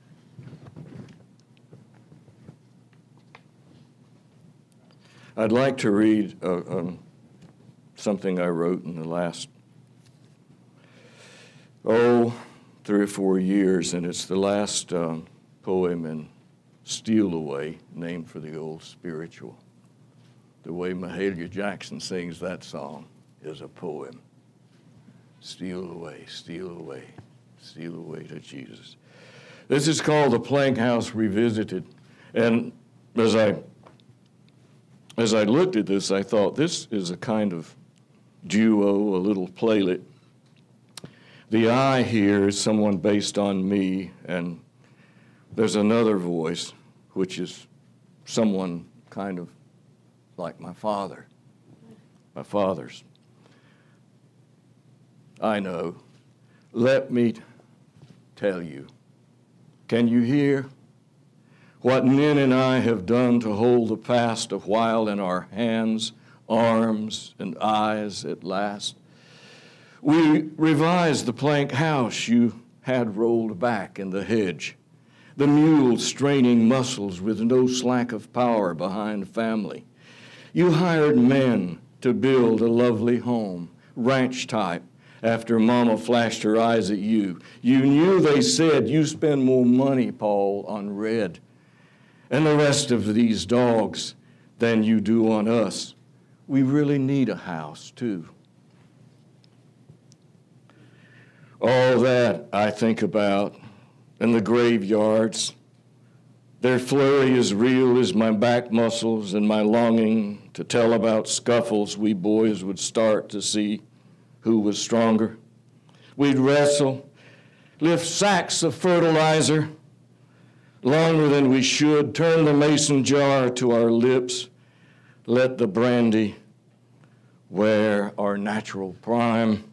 S5: I'd like to read something I wrote in the last, 3 or 4 years, and it's the last poem in Steal Away, named for the old spiritual. The way Mahalia Jackson sings that song is a poem. Steal away, steal away, steal away to Jesus. This is called The Plank House Revisited. And as I looked at this, I thought this is a kind of duo, a little playlet. The I here is someone based on me, and there's another voice, which is someone kind of like my father, my father's. I know. Let me tell you. Can you hear what Nin and I have done to hold the past a while in our hands, arms, and eyes at last? We revised the plank house you had rolled back in the hedge, the mule straining muscles with no slack of power behind family. You hired men to build a lovely home, ranch type, after Mama flashed her eyes at you. You knew they said you spend more money, Paul, on Red and the rest of these dogs than you do on us. We really need a house, too. All that I think about, and the graveyards, their flurry as real as my back muscles and my longing to tell about scuffles we boys would start to see who was stronger. We'd wrestle, lift sacks of fertilizer longer than we should, turn the mason jar to our lips, let the brandy wear our natural prime.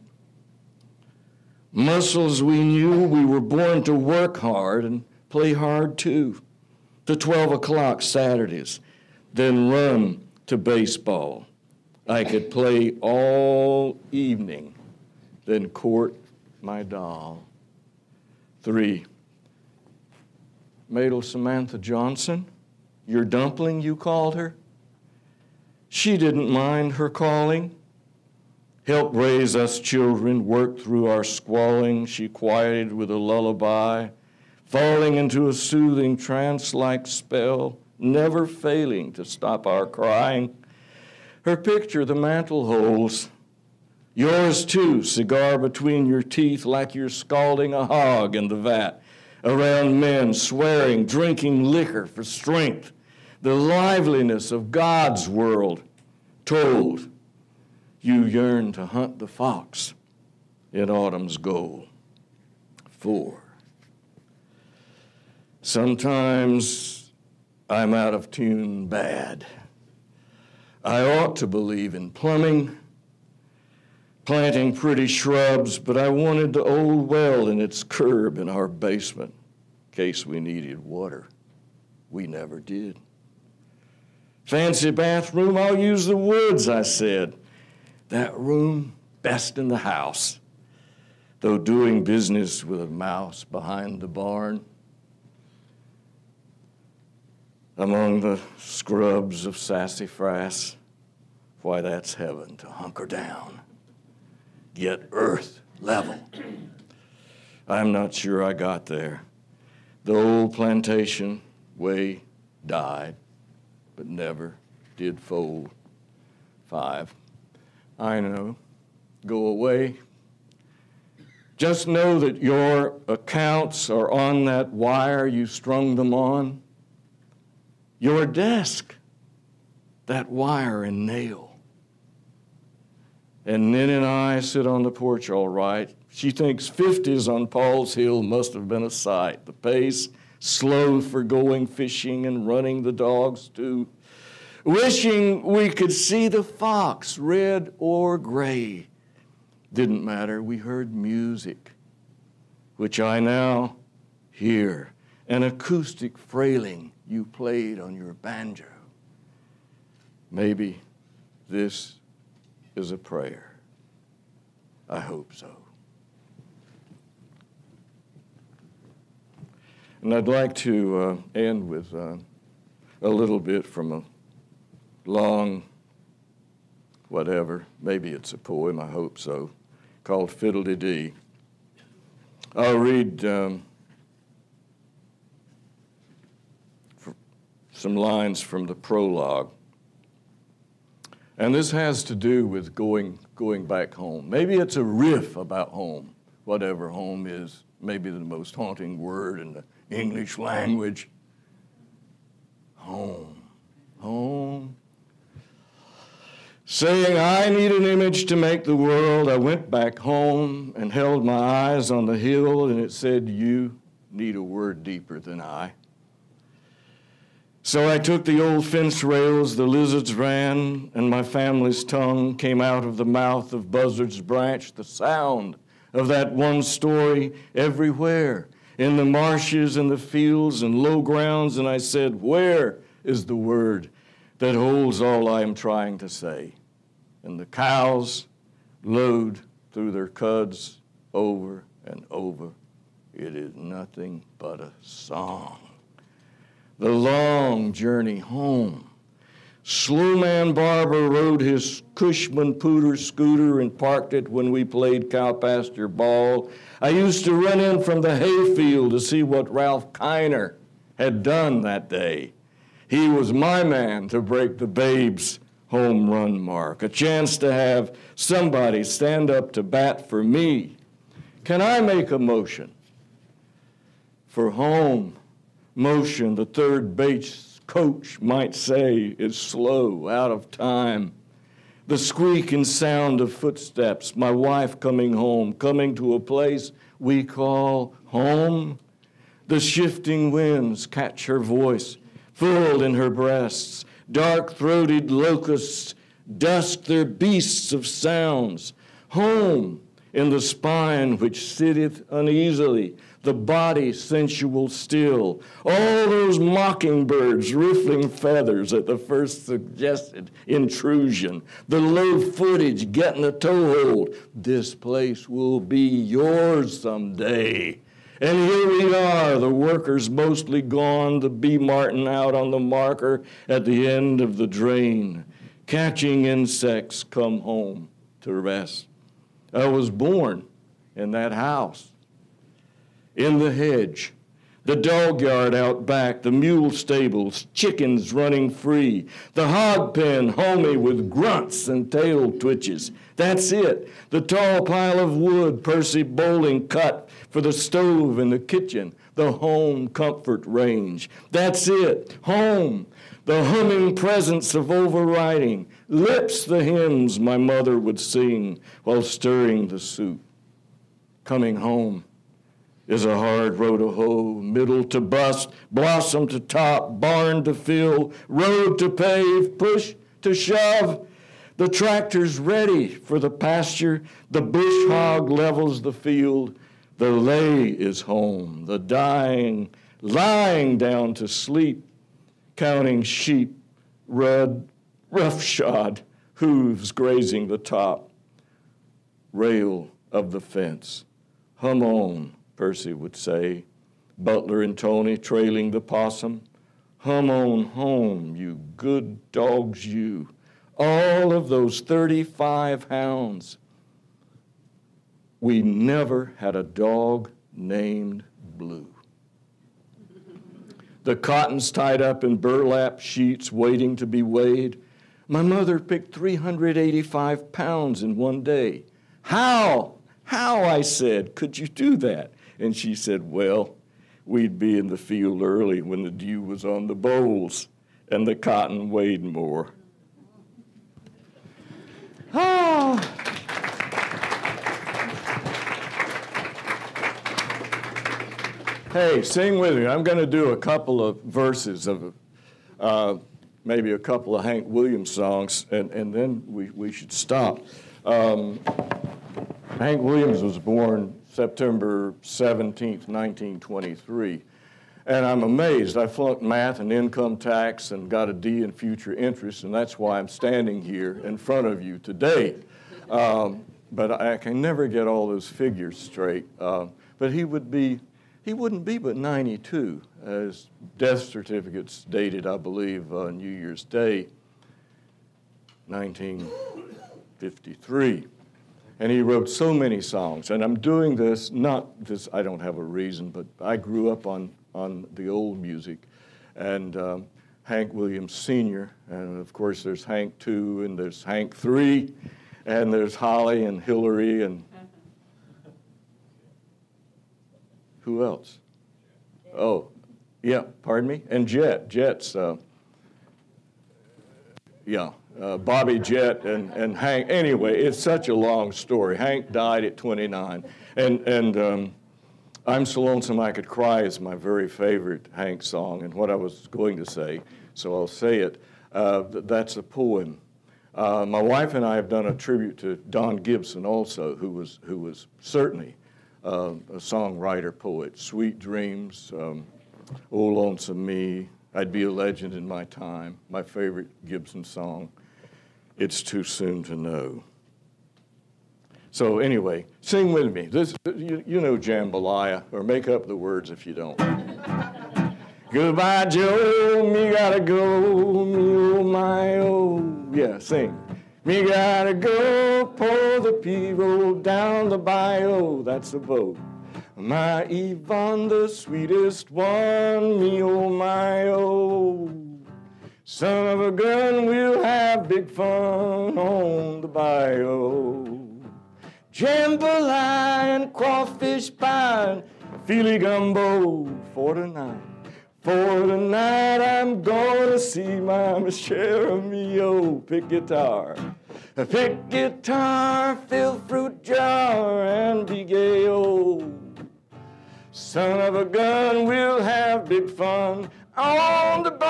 S5: Muscles we knew we were born to work hard and play hard too, to 12 o'clock Saturdays, then run to baseball. I could play all evening, then court my doll. 3. Madel Samantha Johnson, your dumpling, you called her? She didn't mind her calling. Helped raise us children, worked through our squalling. She quieted with a lullaby, falling into a soothing trance-like spell, never failing to stop our crying. Her picture, the mantle holds. Yours too, cigar between your teeth like you're scalding a hog in the vat. Around men swearing, drinking liquor for strength. The liveliness of God's world told. You yearn to hunt the fox in autumn's goal. 4. Sometimes I'm out of tune bad. I ought to believe in plumbing, planting pretty shrubs, but I wanted the old well in its curb in our basement in case we needed water. We never did. Fancy bathroom, I'll use the woods, I said. That room, best in the house, though doing business with a mouse behind the barn. Among the scrubs of sassafras, why, that's heaven to hunker down, get earth level. I'm not sure I got there. The old plantation way died, but never did fold. 5. I know, go away Just know that your accounts are on that wire you strung them on. Your desk, that wire and nail. And Nin and I sit on the porch all right. She thinks 50s on Paul's Hill must have been a sight. The pace, slow for going fishing and running the dogs too. Wishing we could see the fox, red or gray. Didn't matter, we heard music, which I now hear, an acoustic frailing you played on your banjo. Maybe this is a prayer. I hope so. And I'd like to end with a little bit from a long, whatever, maybe it's a poem, I hope so, called Fiddle-de-Dee. I'll read some lines from the prologue. And this has to do with going back home. Maybe it's a riff about home, whatever home is, maybe the most haunting word in the English language. Home, home. Saying I need an image to make the world, I went back home and held my eyes on the hill, and it said, you need a word deeper than I. So I took the old fence rails, the lizards ran, and my family's tongue came out of the mouth of Buzzard's Branch, the sound of that one story everywhere, in the marshes and the fields and low grounds, and I said, where is the word that holds all I am trying to say? And the cows lowed through their cuds over and over. It is nothing but a song. The long journey home. Slowman Barber rode his Cushman Pooter scooter and parked it when we played cow pasture ball. I used to run in from the hayfield to see what Ralph Kiner had done that day. He was my man to break the Babe's home run mark, a chance to have somebody stand up to bat for me. Can I make a motion for home? Motion, the third base coach might say, is slow, out of time. The squeak and sound of footsteps, my wife coming home, coming to a place we call home. The shifting winds catch her voice, full in her breasts. Dark-throated locusts dusk their beasts of sounds. Home in the spine which sitteth uneasily, the body sensual still. All those mockingbirds riffling feathers at the first suggested intrusion. The low footage getting a toehold. This place will be yours someday. And here we are, the workers mostly gone, the bee martin out on the marker at the end of the drain, catching insects come home to rest. I was born in that house, in the hedge, the dog yard out back, the mule stables, chickens running free, the hog pen homey with grunts and tail twitches. That's it. The tall pile of wood Percy Bowling cut for the stove in the kitchen, the home comfort range. That's it. Home, the humming presence of overriding, lips the hymns my mother would sing while stirring the soup. Coming home is a hard row to hoe, middle to bust, blossom to top, barn to fill, road to pave, push to shove. The tractor's ready for the pasture, the bush hog levels the field. The lay is home, the dying lying down to sleep, counting sheep, roughshod hooves grazing the top, rail of the fence. Hum on, Percy would say, Butler and Tony trailing the possum. Hum on home, you good dogs, you. All of those 35 hounds. We never had a dog named Blue. The cotton's tied up in burlap sheets waiting to be weighed. My mother picked 385 pounds in one day. How How, I said, could you do that? And she said, well, we'd be in the field early when the dew was on the bolls and the cotton weighed more. Oh. Hey, sing with me. I'm going to do a couple of verses of maybe a couple of Hank Williams songs, and then we should stop. Hank Williams was born September 17th, 1923. And I'm amazed. I flunked math and income tax and got a D in future interest, and that's why I'm standing here in front of you today. But I can never get all those figures straight. But he wouldn't be but 92. His death certificate's dated, I believe, New Year's Day, 1953. And he wrote so many songs. And I'm doing this, not this, I don't have a reason, but I grew up on the old music. And Hank Williams Sr., and of course there's Hank II, and there's Hank III, and there's Holly and Hillary, and who else? Oh, yeah, pardon me? And Jet's, Bobby Jett and Hank. Anyway, it's such a long story. Hank died at 29. And I'm So Lonesome I Could Cry is my very favorite Hank song, and what I was going to say, so I'll say it. That's a poem. My wife and I have done a tribute to Don Gibson also, who was certainly a songwriter, poet. Sweet Dreams, Oh Lonesome Me, I'd Be a Legend in My Time, my favorite Gibson song, It's Too Soon to Know. So anyway, sing with me. This, you know Jambalaya, or make up the words if you don't. Goodbye, Joe, me gotta go, me oh my oh. Yeah, sing. Me gotta go, pour the pirogue down the bayou, that's the boat. My Yvonne, the sweetest one, me oh my oh. Son of a gun, we'll have big fun on the bayou. Jambalaya and crawfish pie, Feely gumbo for tonight. For tonight I'm gonna see my Michelle Mio. Pick guitar, fill fruit jar, and be gay, oh. Son of a gun, we'll have big fun on the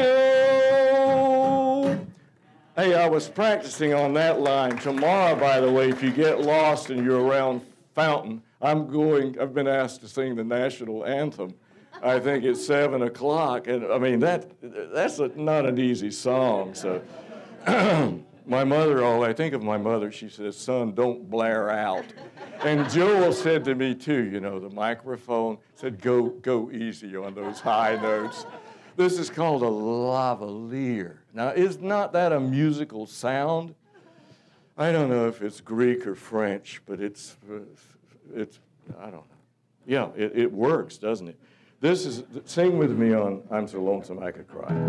S5: bayou. Hey, I was practicing on that line. Tomorrow, by the way, if you get lost and you're around Fountain, I've been asked to sing the national anthem. I think it's 7 o'clock, and I mean, that's not an easy song, so. My mother, I think of my mother, she says, son, don't blare out. And Joel said to me too, you know, the microphone said, go easy on those high notes. This is called a lavalier. Now, is not that a musical sound? I don't know if it's Greek or French, but it's I don't know. Yeah, it works, doesn't it? Sing with me on I'm So Lonesome I Could Cry.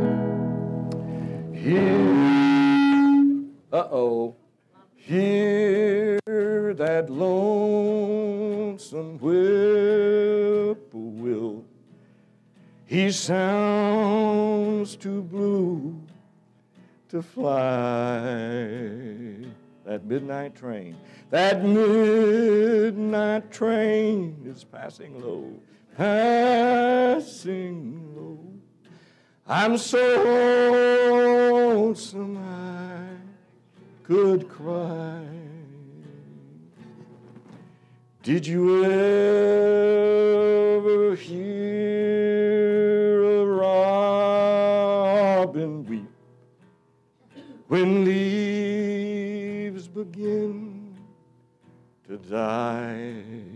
S5: Hear that lonesome whippoorwill. He sounds too blue to fly. That midnight train is passing low, passing low. I'm so lonesome I could cry. Did you ever hear a robin weep when leaves begin to die?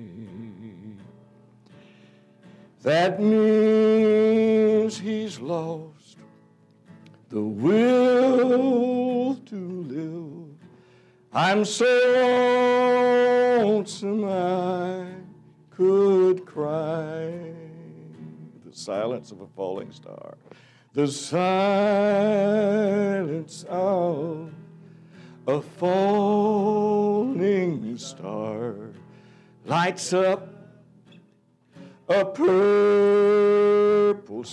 S5: That means he's lost the will to live. I'm so lonesome I could cry. The silence of a falling star. The silence of a falling star lights up a purple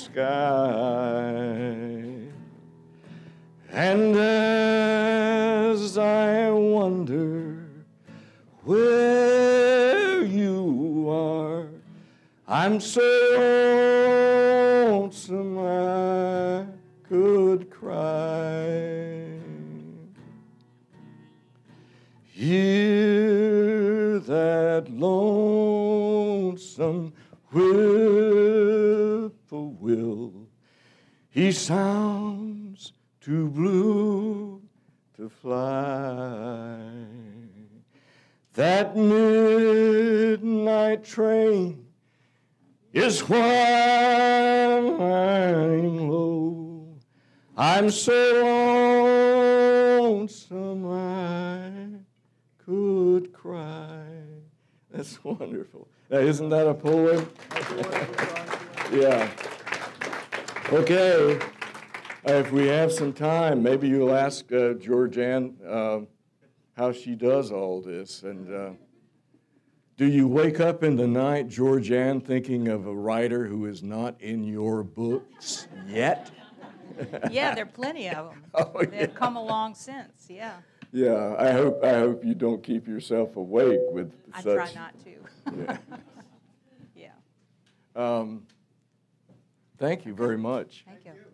S5: sky. And as I wonder where you are, I'm so lonesome I could cry. Hear that lonesome whippoorwill. He sounds too blue to fly. That midnight train is whining low. I'm so lonesome I could cry. That's wonderful. Now, isn't that a poem? Yeah. Okay. If we have some time, maybe you'll ask Georgianne how she does all this. And do you wake up in the night, Georgianne, thinking of a writer who is not in your books yet?
S4: Yeah, there are plenty of them.
S5: Oh,
S4: They've come along since, yeah.
S5: Yeah, I hope you don't keep yourself awake with
S4: I
S5: such.
S4: try not to.
S5: Yeah.
S4: Yeah.
S5: Thank you very much.
S4: Thank you.